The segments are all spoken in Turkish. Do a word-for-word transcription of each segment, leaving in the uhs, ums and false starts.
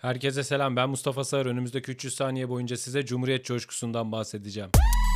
Herkese selam, ben Mustafa Sağır. Önümüzdeki üç yüz saniye boyunca size Cumhuriyet coşkusundan bahsedeceğim.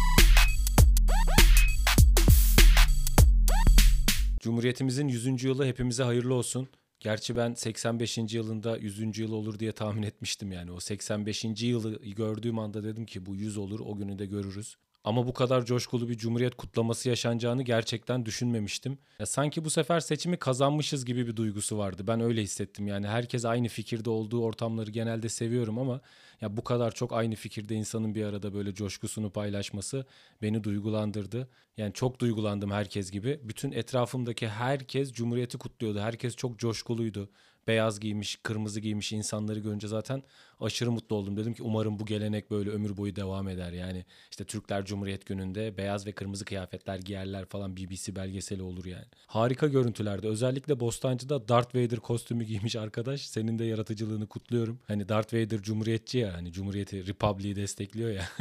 Cumhuriyetimizin yüzüncü yılı hepimize hayırlı olsun. Gerçi ben seksen beşinci yılında yüzüncü yıl olur diye tahmin etmiştim yani. O seksen beşinci yılı gördüğüm anda dedim ki bu yüz olur, o günü de görürüz. Ama bu kadar coşkulu bir Cumhuriyet kutlaması yaşanacağını gerçekten düşünmemiştim. Ya sanki bu sefer seçimi kazanmışız gibi bir duygusu vardı. Ben öyle hissettim yani. Herkes aynı fikirde olduğu ortamları genelde seviyorum ama ya bu kadar çok aynı fikirde insanın bir arada böyle coşkusunu paylaşması beni duygulandırdı. Yani çok duygulandım herkes gibi. Bütün etrafımdaki herkes Cumhuriyeti kutluyordu. Herkes çok coşkuluydu. Beyaz giymiş, kırmızı giymiş insanları görünce zaten aşırı mutlu oldum. Dedim ki umarım bu gelenek böyle ömür boyu devam eder. Yani işte Türkler Cumhuriyet Günü'nde beyaz ve kırmızı kıyafetler giyerler falan, B B C belgeseli olur yani. Harika görüntülerde. Özellikle Bostancı'da Darth Vader kostümü giymiş arkadaş. Senin de yaratıcılığını kutluyorum. Hani Darth Vader Cumhuriyetçi ya, hani Cumhuriyeti, Republic'i destekliyor ya.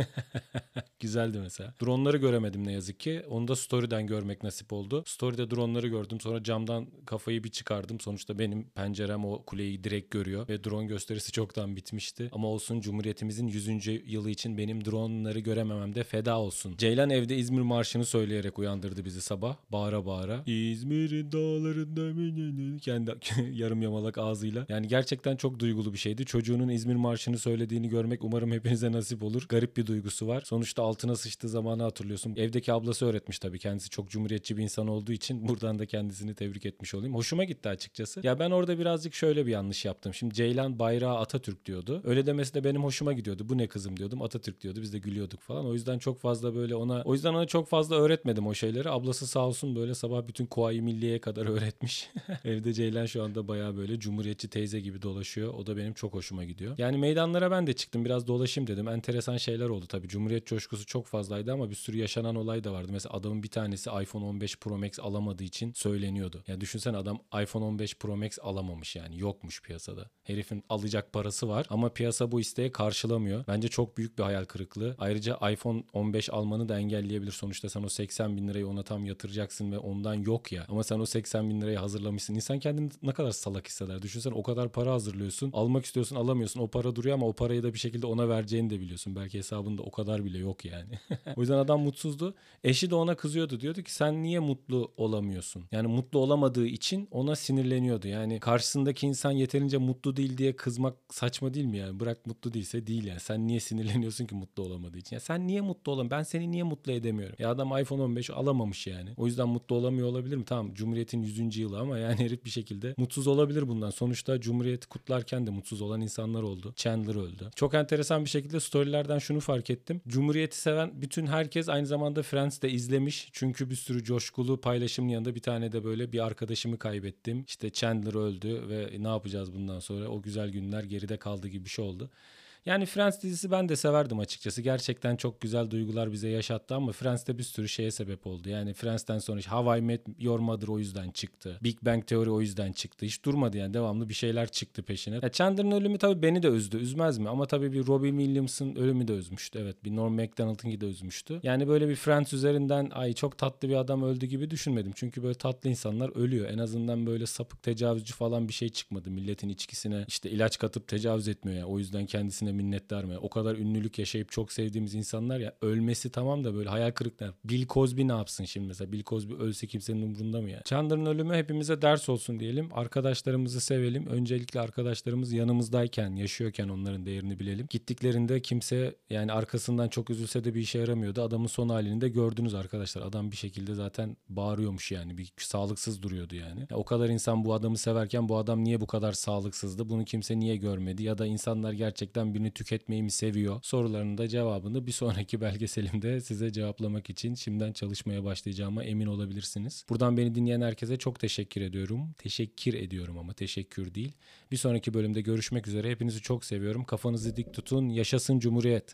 Güzeldi mesela. Dronları göremedim ne yazık ki. Onu da Story'den görmek nasip oldu. Story'de dronları gördüm. Sonra camdan kafayı bir çıkardım. Sonuçta benim pencerem o kuleyi direkt görüyor. Ve drone gösterisi çoktan bitmişti. Ama olsun, Cumhuriyetimizin yüzüncü yılı için benim droneları görememem de feda olsun. Ceylan evde İzmir Marşı'nı söyleyerek uyandırdı bizi sabah. Bağıra bağıra. İzmir'in dağlarında kendi yarım yamalak ağzıyla. Yani gerçekten çok duygulu bir şeydi. Çocuğunun İzmir Marşı'nı söylediğini görmek umarım hepinize nasip olur. Garip bir duygusu var. Sonuçta altına sıçtığı zamanı hatırlıyorsun. Evdeki ablası öğretmiş tabii. Kendisi çok cumhuriyetçi bir insan olduğu için buradan da kendisini tebrik etmiş olayım. Hoşuma gitti açıkçası. Ya ben orada birazcık şöyle bir yanlış yaptım. Şimdi Ceylan bayrağı Atatürk diyordu. Öyle demesi de benim hoşuma gidiyordu. Bu ne kızım diyordum. Atatürk diyordu. Biz de gülüyorduk falan. O yüzden çok fazla böyle ona o yüzden ona çok fazla öğretmedim o şeyleri. Ablası sağ olsun böyle sabah bütün Kuvayi Milliye'ye kadar öğretmiş. Evde Ceylan şu anda bayağı böyle cumhuriyetçi teyze gibi dolaşıyor. O da benim çok hoşuma gidiyor. Yani meydanlara ben de çıktım. Biraz dolaşayım dedim. Enteresan şeyler oldu tabii. Cumhuriyet coşkusu çok fazlaydı ama bir sürü yaşanan olay da vardı. Mesela adamın bir tanesi iPhone on beş Pro Max alamadığı için söyleniyordu. Ya düşünsene, adam iPhone on beş Pro Max alamamış yani. Yokmuş piyasada. Herifin alacak parası var ama piyasa bu isteği karşılamıyor. Bence çok büyük bir hayal kırıklığı. Ayrıca iPhone on beş almanı da engelleyebilir. Sonuçta sen o seksen bin lirayı ona tam yatıracaksın ve ondan yok ya. Ama sen o seksen bin lirayı hazırlamışsın. İnsan kendini ne kadar salak hisseder. Düşünsene, o kadar para hazırlıyorsun. Almak istiyorsun, alamıyorsun. O para duruyor ama o parayı da bir şekilde ona vereceğini de biliyorsun. Belki hesabında o kadar bile yok yani. O yüzden adam mutsuzdu. Eşi de ona kızıyordu. Diyordu ki sen niye mutlu olamıyorsun? Yani mutlu olamadığı için ona sinirleniyordu. Yani karşısındaki insan yeterince mutlu değil diye kızmak saçma değil mi yani? Bırak mutlu değilse değil yani. Sen niye sinirleniyorsun ki mutlu olamadığı için? Ya sen niye mutlu olam? Ben seni niye mutlu edemiyorum? Ya adam iPhone on beş alamamış yani. O yüzden mutlu olamıyor olabilir mi? Tamam, Cumhuriyet'in yüzüncü yılı ama yani herif bir şekilde mutsuz olabilir bundan. Sonuçta Cumhuriyet kutlarken de mutsuz olan insanlar oldu. Chandler öldü. Çok enteresan bir şekilde storylerden şunu fark ettim. Cumhuriyet'i seven bütün herkes aynı zamanda Friends'te izlemiş. Çünkü bir sürü coşkulu paylaşımın yanında bir tane de böyle bir arkadaşımı kaybettim. İşte Chandler öldü ve ne yapacağız bundan sonra? O güzel günler geride kaldı gibi bir şey oldu. Yani Friends dizisi ben de severdim açıkçası. Gerçekten çok güzel duygular bize yaşattı ama Friends'te bir sürü şeye sebep oldu. Yani Friends'ten sonra işte How I Met Your Mother o yüzden çıktı. Big Bang Theory o yüzden çıktı. Hiç durmadı yani, devamlı bir şeyler çıktı peşine. Ya Chandler'ın ölümü tabii beni de üzdü. Üzmez mi? Ama tabii bir Robin Williams'ın ölümü de üzmüştü. Evet, bir Norm Macdonald'ınki de üzmüştü. Yani böyle bir Friends üzerinden ay çok tatlı bir adam öldü gibi düşünmedim. Çünkü böyle tatlı insanlar ölüyor. En azından böyle sapık tecavüzcü falan bir şey çıkmadı. Milletin içkisine işte ilaç katıp tecavüz etmiyor yani. O yüzden kendisine minnettar mı? O kadar ünlülük yaşayıp çok sevdiğimiz insanlar ya, ölmesi tamam da böyle hayal kırıklığı. Bill Cosby ne yapsın şimdi mesela? Bill Cosby ölse kimsenin umurunda mı ya? Chandler'ın ölümü hepimize ders olsun diyelim. Arkadaşlarımızı sevelim. Öncelikle arkadaşlarımız yanımızdayken, yaşıyorken onların değerini bilelim. Gittiklerinde kimse yani arkasından çok üzülse de bir işe yaramıyordu. Adamın son halini de gördünüz arkadaşlar. Adam bir şekilde zaten bağırıyormuş yani. Bir sağlıksız duruyordu yani. Ya o kadar insan bu adamı severken bu adam niye bu kadar sağlıksızdı? Bunu kimse niye görmedi? Ya da insanlar gerçekten birini tüketmeyi mi seviyor? Sorularının da cevabını bir sonraki belgeselimde size cevaplamak için şimdiden çalışmaya başlayacağıma emin olabilirsiniz. Buradan beni dinleyen herkese çok teşekkür ediyorum. Teşekkür ediyorum ama teşekkür değil. Bir sonraki bölümde görüşmek üzere. Hepinizi çok seviyorum. Kafanızı dik tutun. Yaşasın Cumhuriyet.